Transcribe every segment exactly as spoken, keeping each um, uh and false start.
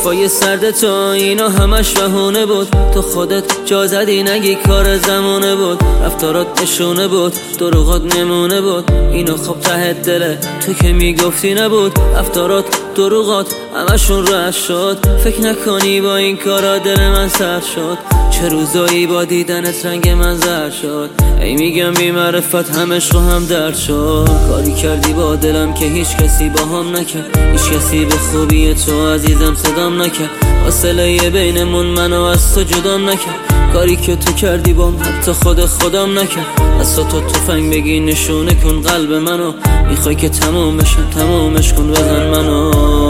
حرفای سرد تو اینا همش بهونه بود. تو خودت جا زدی نگی کار زمانه بود. رفتارات نشونه بود، دروغات نمونه بود. اینو خب ته دله تو که میگفتی نبود. رفتارات دروغات همشون رد شد. فکر نکنی با این کارا دل من سر شد. چه روزایی با دیدنت رنگ من زرد شد. ای میگم بی معرفت همش رو هم درد شد. کاری کردی با دلم که هیچ کسی با هم نکرد. هیچ کسی به خوبی تو عزیزم صدام نکرد. فاصله بینمون منو از تو جدام نکرد. کاری که تو کردی بام حتی خود خودم نکرد. از تو تفنگ بگی نشونه کن قلب منو. میخوای که تموم بشم تمومش کن بزن منو.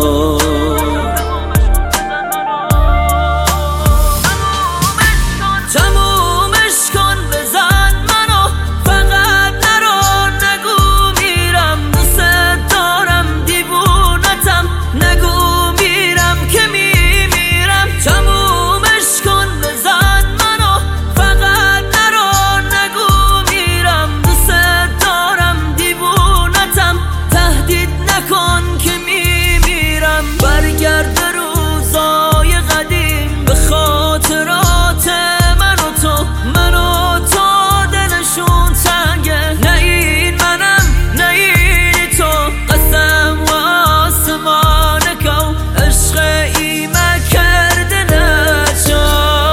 برگرد روزای قدیم به خاطرات من و تو. من و تو دلشون تنگه. نه این منم نه این تو. قسم و آسمان کو عشق ایمه کرده نجا.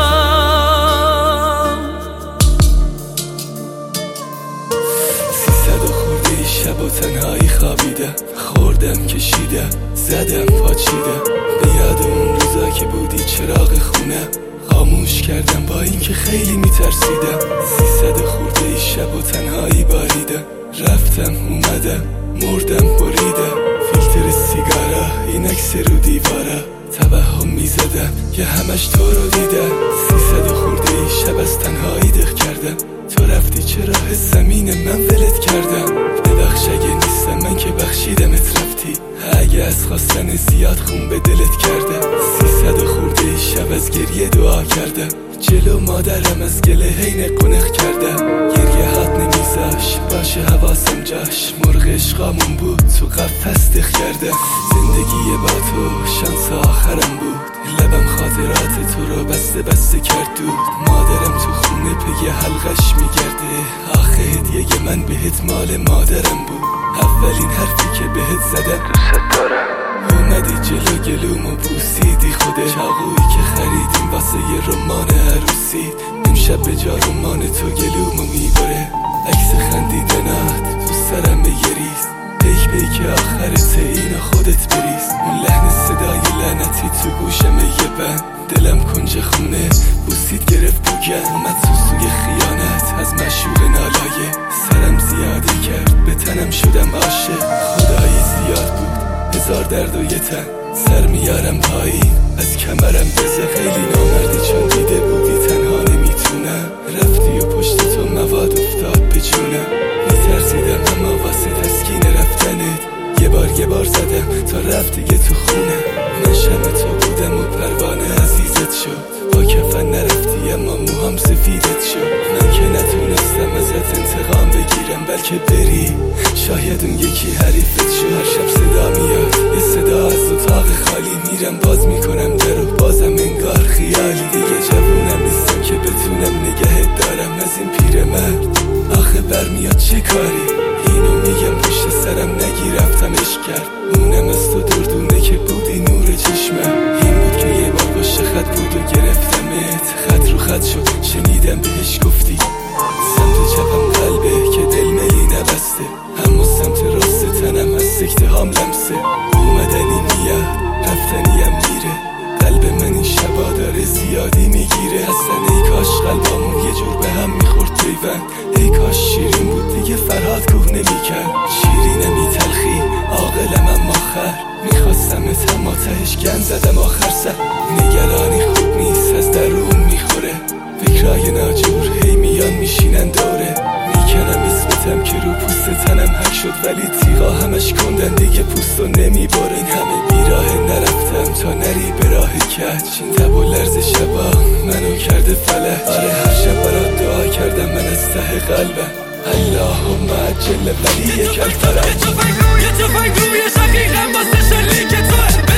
سیصد و خورده ای شب و تنهایی خوابیده. خوردم کشیده زدم پاچیده. به یاد اون روزا که بودی چراغ خونه. خاموش کردم با این که خیلی میترسیدم. سیصد خورده ای شب و تنهایی باریده. رفتم اومدم مردم بریده. فیلتر سیگارا این عکس رو دیواره. توهم میزدم که همش تو رو دیدم. سیصد خورده ای شب از تنهایی دق کردم. تو رفتی چرا زمین من ولت کردم. ببخش اگه نیستم من که بخشیدمت رفتی. اگه از خواستن زیاد خون به دلت کردم. سیصد خورده ای شب از گریه دعا کردم. جلو مادرم از گله هین قنق کردم. گریه هات نمیزاش باشه حواسم جاش. مرغ عشقامون بود تو قفس دق کردم. زندگی با تو شانس آخرم بود. لبم خاطرات تو رو بسته بسته کرد دود. مادرم تو خونه پی حلقش میگرده. آخه هدیه من بهت مال مادرم بود. اولین حرفی که بهت زدم دوست دارم. اومدی جلو گلومو بوسیدی خوده. چاقویی که خریدیم واسه یه رمان عروسی. امشب به جا رمان تو گلومو میبره. عکس خندیدنات تو سرم یریز. پیک پیک آخرت اینو خودت بریز. اون لحن صدای لعنتی تو گوشم یه بند. دلم کنج خونه بوسید گرفت بوگن. اومد سوسوی خیانت از مشوق نالایه. سرم زیادی کرد به تنم شدم عاشق. خدایی زیاد بود هزار درد و یه تن. سر میارم پایین از کمرم بزه. خیلی نامردی چون دیده بودی تنها نمیتونم. رفتی و پشت تو مواد افتاد به جونم. میترسیدم اما واسه تسکین رفتنت یه بار یه بار زدم تا رفت دیگه تو خونه. من شم تو بودم و پروانه عزیزت شد. با کفن نرفتی اما موهام سفیدت شد. من که نتونستم ازت انتقام بگیرم بلکه بری. شاید اون یکی حریفت شد. هر شب صدا میاد یه صدا از اتاق خالی. میرم باز میکنم درو بازم انگار خیالی. دیگه جوونم نیستم که بتونم نگهت دارم از این پیرمرد. آخه برمیاد چه کاری. اینو میگم پشت سرم نگی رفتم عشق کرد. اونم از تو دردونه که بودی نور چشمم. این بود که یه بار باشه خط بود و گرفتمت. خط رو خط شد شنیدم بهش گفتی. سمت چپم قلبه که دل ملی نبسته. اما سمت راست تنم از سکته هام لمسه. اومدنی میاد رفتنیم میره. قلب من این شبا داره زیادی میگیره. اصلا ای کاش قلبامون یه جور به هم میخورد پیوند. ای کاش شیرین بود دیگه فرهاد کوه نمیکرد. شیرینم ای تلخی عاقلم اما خر. میخواستم اما تهش گند زدم آخر سر. نگرانی خوب نیست از درون میخوره. فکرای ناجور هی میان میشینن دوره. میکنم اسمتم که رو پوست تنم حک شد. ولی تیغا همش کندن دیگه پوستو نمیباره. این همه بیراه نرفتم تا نری به راه کج. این تب و لرز شبا منو کرده فلج. آره هر شب برات دعا کردم من از ته قلبم. اللهم عجل ولی یک الفرج. یه تفنگ روی شقیقم واسه شلیک توه. بزن بزن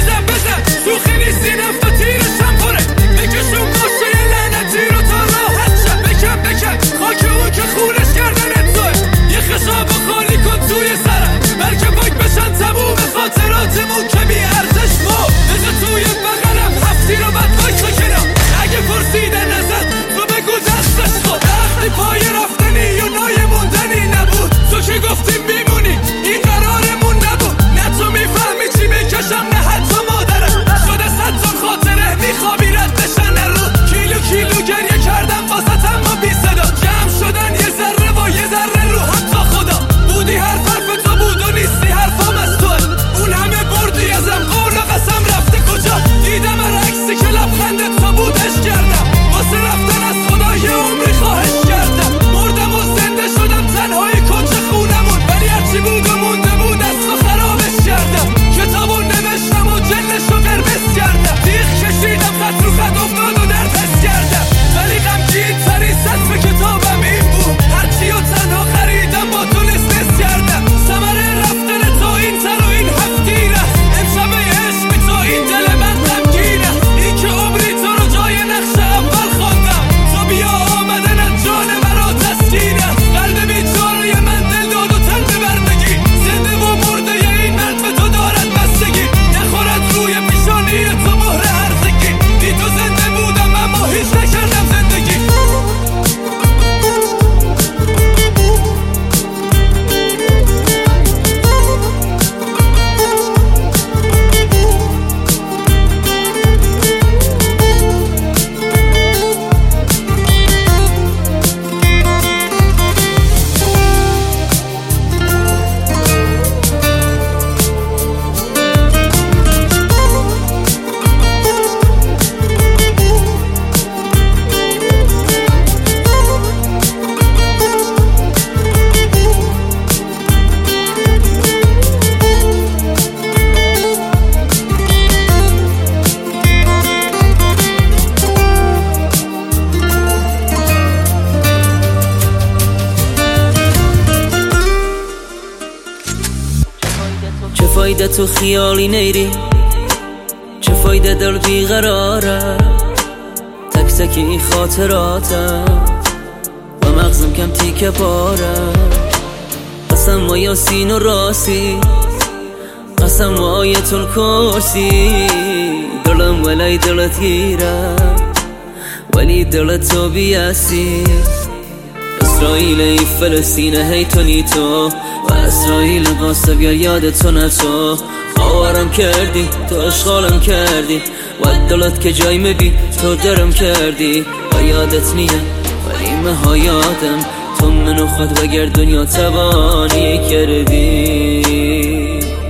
بزن شوخی نیستی نفت و تیرشم پره بکشون باشه یه لعنتی رو تا راحت شد بکن بکن خاک اون که خونش کردن توه یه خشاب خالی کن توی سرم بلکه پاک بشن تموم خاطراتمون که بی ارزش ما بزه توی بغلم هفتی رو بد باک بکنم اگه پرسیدن ازت تو بگو دستش خود وقتی پای رفتنی و نای موندنی نبود تو که گفتیم میمونی این قرارمون نبود نه تو میفهمی چی میکشم نه حتی مادرم شده صد تا خاطره میخوابی رد بشن رو کیلو کیلو گریه کردم واسه اما بی صدا جمع شدن یه ذره و یه ذره رو حتی خدا بودی هر حرف تو بود و نیستی حرفام از توه اون همه بردی ازم قول و قسم رفته کجا دیدم هر عکسی که لبخندت تو بودش کردم واسه رفتن از خدا یه عمری خواهش کردم مردم و زنده شدم تنهای کنج خونمون ولی هرچی بود و مونده بود از تو خرابش کردم کتابو نوشتم و جلشو قرمز کردم دیخ کشیدم خط رو خط افتاد و در پس کردم ولی غمگین ترین سطف کتابم این بود هرچی و تنها خریدم با تو نسنس کردم ثمره رفتن تو این تر و این هفتی رست امشب عشق بی تو این دل من غمگین است این که عمری تو رو جای نقش اول خواندم تو بیا آمدن از جان مرا تسکین است قلب بیچاره من دل داد و تن ببردگی زنده و مرده این مرد به تو دارد بستگی نخورد روی پیشانی تو مهر هرزگی بی تو زنده بودم اما هیچ نکردم زندگی چه فایده تو خیالی نیری چه فایده دل بیقراره تک تک این خاطراتم و مغزم کم تیکه پاره قسم و یاسین و راسی قسم و آیت الکرسی دلم ولی دلت گیره ولی دلت تو بیاسی اسرائیل ای فلسطین هی تو نیتو و اسرائیل قاسب یا یاد تو نتو آوارم کردی تو اشغالم کردی و دلت که جای مبی تو درم کردی و یادت نیه ولی مها یادم تو منو خود وگر دنیا توانی کردی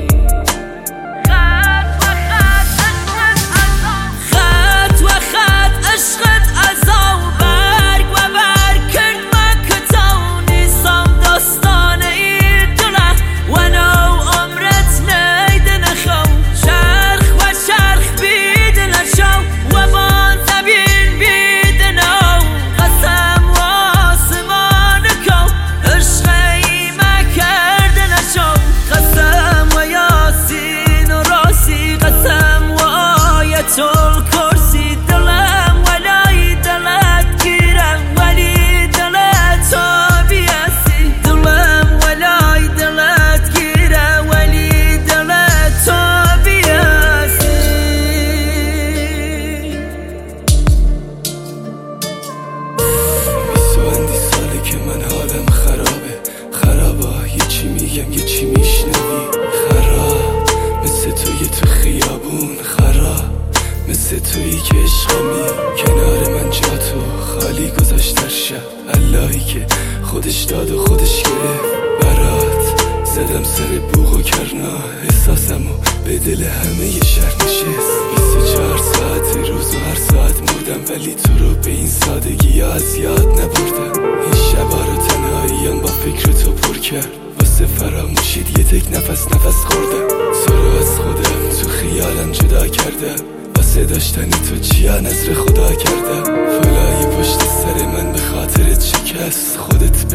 مثل تویی که عشقمی کنار من جا تو خالی گذاشت در شب اللهی که خودش داد و خودش گرفت برات زدم سر بوغ و کرنا احساسمو به دل همه ی شهر نشست بیست و چهار ساعت روز و هر ساعت مردم ولی تو رو به این سادگی از یاد نبردم این شبا رو تنهاییم با فکر تو پر کرد واسه فراموشید یه تک نفس نفس خوردم تو رو از خودم تو خیالم جدا کردم واسه داشتنی تو چیا نظر خدا کردم فلای پشت سر من به خاطرت شکست خودت بگو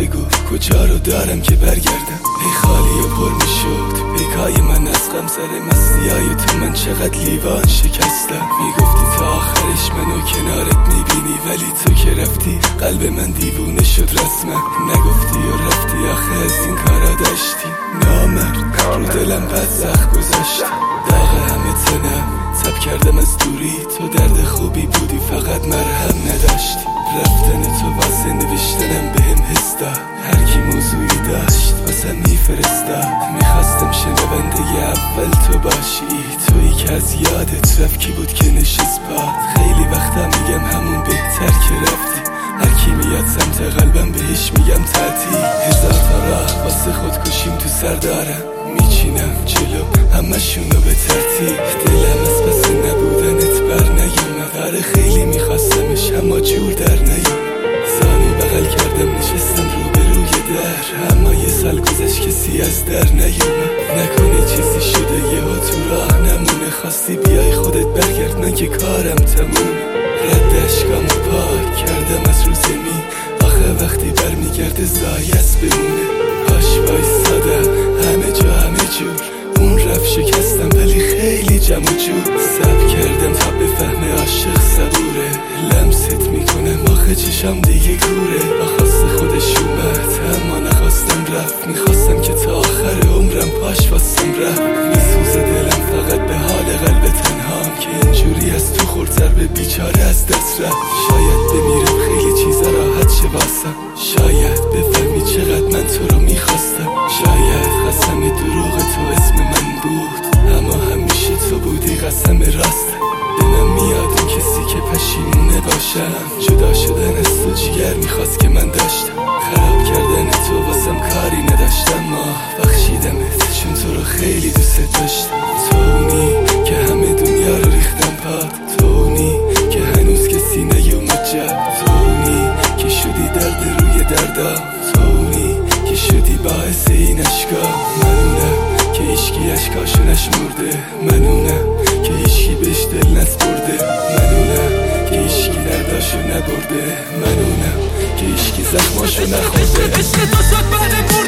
کجا رو دارم که برگردم. ای خالی و پر میشد پیکای من از غم سر مستیای تو، من چقدر لیوان شکستم. میگفتی تا آخرش منو کنارت میبینی، ولی تو که رفتی قلب من دیوونه شد رسما. نگفتی و رفتی آخه از این کارا داشتی. نامرد رو دلم بد زخم گذاشتی. داغ همه تنم تب کردم از دوری، تو درد خوبی بودی فقط مرهم نداشتی. رفتن تو واسه نوشتنم بهم حس داد، هر کی موضوعی داشت واسه میفرستاد. میخواستم شنونده اول تو باشی، تویی که از یادت رفت کی بود که نشست باد. خیلی وقتا میگم همون بهتر که رفتی، هر کی میاد سمت قلبم بهش میگم تعطیل. هزار تا راه واسه خودکشیم تو سر دارم، میچینم جلو همشونو به ترتیب. دلم از پس نبودنت بر نیومد، آره خیلی میخواستمش اما جور در نیومد. زانو بغل کردم نشستم روبروی در، اما یه سال گذشت کسی از در نیومد. نکنه چیزی شده یهو تو راه نمونه، خواستی بیای خودت برگرد من که کارم تمومه. رد اشکامو پاک کردم از رو زمین، آخه وقتی برمیگرده زایست بمونه. پاش وایسادم همه جا همه جور، اون رفت شکستم ولی خیلی جمع و جور. صبر کردم تا بفهمه عاشق صبوره، لمست میکنم آخه چشم دیگه گوره. آخواست خودش اومد اما نخواستم رفت، میخواستم که تا آخر عمرم پاش واسم رفت. میسوزه دلم فقط به حال قلب تنهام، که اینجوری از تو خورتر به بیچاره از دست رفت. شاید بمیرم خیلی چیزا راحت شه واسم، شاید بفهمی چقدر من تو رو میخواستم. شاید قسم دروغ تو اسم من بود، اما همیشه تو بودی قسم راستم. به من میاد اون کسی که پشیمونه باشم، جدا شدن از تو جگر میخواست که من داشتم. خراب کردن تو واسم کاری نداشتم، ما بخشیدمت چون تو رو خیلی دوست داشتم. تو اونی که همه دنیا رو ریختم پاد، تو اونی که هنوز کسی نیومد جد، تو اونی که شدی درد روی دردم، تو اونی که شدی باعث این اشکا. منونم که ایشکی اشکاشو نشمرده، منونم که ایشکی بهش دل نسپرده، منونم که ایشکی درداشو نبرده، منونم که ایشکی زخماشو نخورده. عشق تو شد بعد